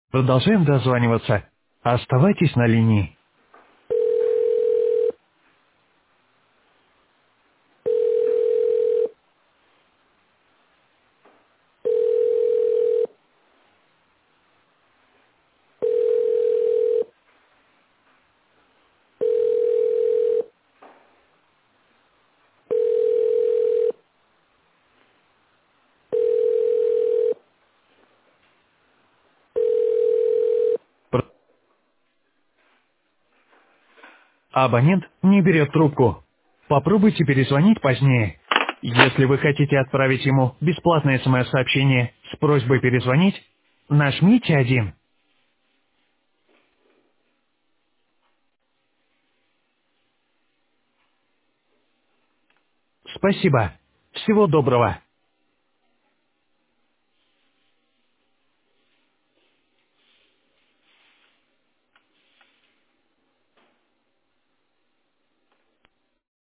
Продолжаем дозваниваться. Оставайтесь на линии. Пр- Абонент не берет трубку. Попробуйте перезвонить позднее. Если вы хотите отправить ему бесплатное смс-сообщение с просьбой перезвонить, нажмите 1. Спасибо. Всего доброго.